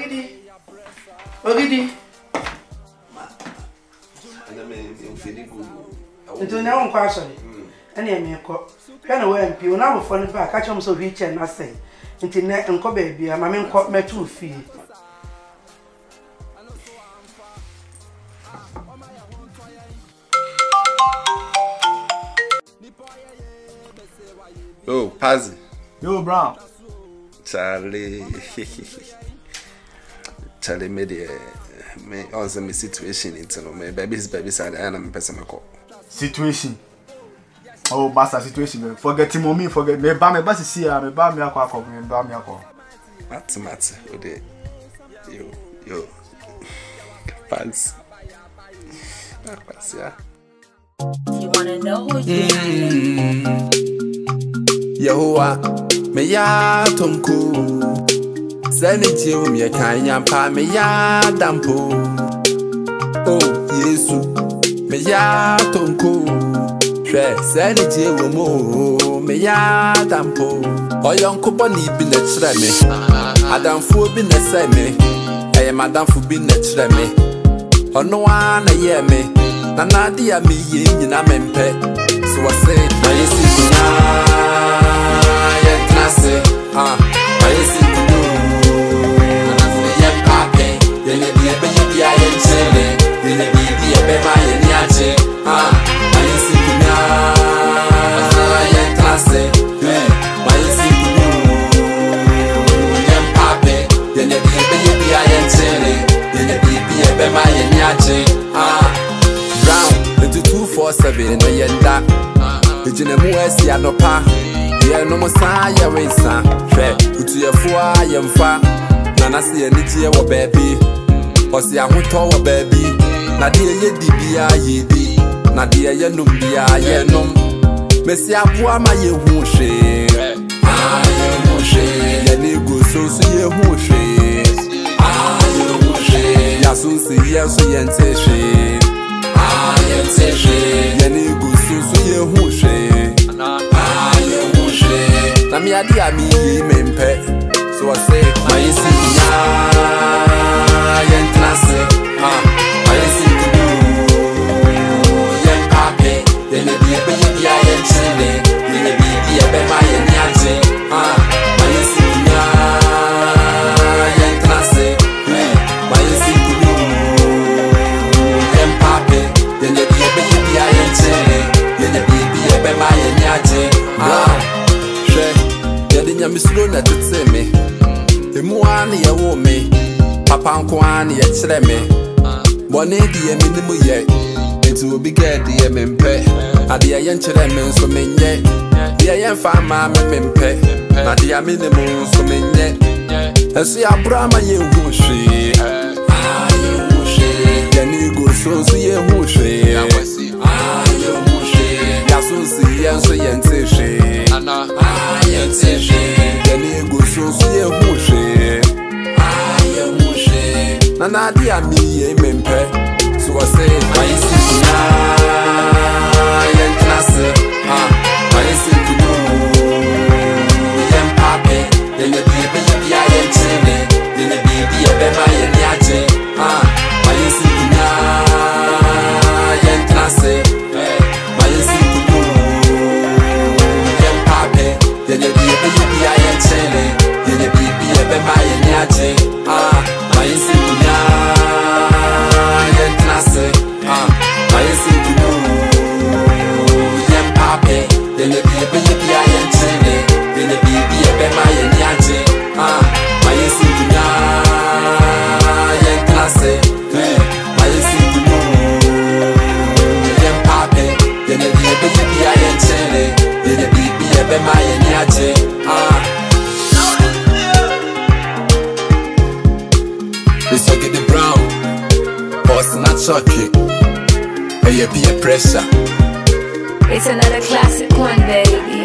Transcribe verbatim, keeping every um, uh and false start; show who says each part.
Speaker 1: Ogidi. Ogidi. Nti na won kwa asori. Ene eme ko. Hwe na wa mpi, una wo fo ne ba ka chom so wheelchair na sei. Nti ne nko ba bia, ma me nko metu fi.
Speaker 2: Oh, Pazzi.
Speaker 3: Yo, Brown.
Speaker 2: Charlie. Charlie made a me also my situation into no me baby's baby side and I'm person call.
Speaker 3: Situation. Oh, basta situation. Forget him me, forget me ba me ba see ya, me ba me akwa akwa, me ba me akwa.
Speaker 2: Mat mat ode. Yo, yo. Pazzi. Pazzi.
Speaker 4: You wanna know who you are?
Speaker 5: Yehowa me ya tonku Sani jiu me kanya pa me ya dampo Oh Yesu me ya tonku Hwe sani jiu mo me ya dampo Oyonko boni bi na kire me Adamfo bi na sai me Eye madamfo bi na kire me Ono a na ye me Na na dia me ye nyina mempe So I say na Yesu na Ah, I see you do. And I say, yeah, papi. Then you be a baby, I am chilling. Then you be a baby, I am yachi. Ah, I see you now. I am classy. I see you do. Yeah, papi. Then you be a baby, I am chilling. Then you be a baby, I am yachi. Ah, Brown, into two four seven, no yenda. The Genemues, Yanopa. Yeah, no more sign, yeah, we sang. Shred, put your four, I am far. Nana see any dear or baby. Or see, I won't tell a baby. Nadia, ye dibia, ye di. Nadia, ye num, dia, ye num. Messia, poor my ye who she. Ah, ye who she. Ye niggo, so see ye who she. Ah, ye who she. Yasu see, yes, so yen say she. Ah, yen say she. Ye niggo, so see ye who she. Na mi adi a mi ye mempe. So I say, ma yesi ya, yen klase. Ah, ma yesi kudu, yen pape. Yen e bi e be ye bi a yen chile. Yen e bi bi e be ma yen yaje. Ah, ma yesi ya, yen klase. Ma yesi kudu, yen pape. Yen e bi e be ye bi a yen chile. Yen e bi bi e be ma yen yaje. Ah. Nyami slow na tutse me Emu ani ye wo me Papa nko ani ye kire me Bone di ye minimu ye Enti obi get di ye mempe Ade ye nkire me nso menye Di ye mfa ma me mempe Na di ye minimu nso menye Esu ya brama ye hu hwe Ah ye hu hwe Ya ni go so so ye hu hwe Ah ye hu hwe Ya so si ye nso ye nte hwe Ah ye nte hwe So so ye hushe Ah ye hushe Na na di a mi ye mempe So I say Ma yesi kuna Yen klase Ah Ma yesi kudu Yen pape Yen ye bi be ye bi a yen chile Yen ye bi bi ye be ma yen yaje Ah Ma yesi kuna Yen klase Ma yesi kudu Yen pape Yen ye bi be ye bi a yen chile Ah, ma yesi kunya yen klase Ah, ma yesi kunya yen pape Yen e bi e be ye bi a yen chile Yen e bi bi e be ma yen yaje Ah, ma yesi kunya yen klase Ma yesi kunya yen pape Yen e bi e be ye bi a yen chile Yen e bi bi e be ma yen yaje Ah. So get the Brown, boss not chocolate. Hey, be a pressure.
Speaker 4: It's another classic one, baby.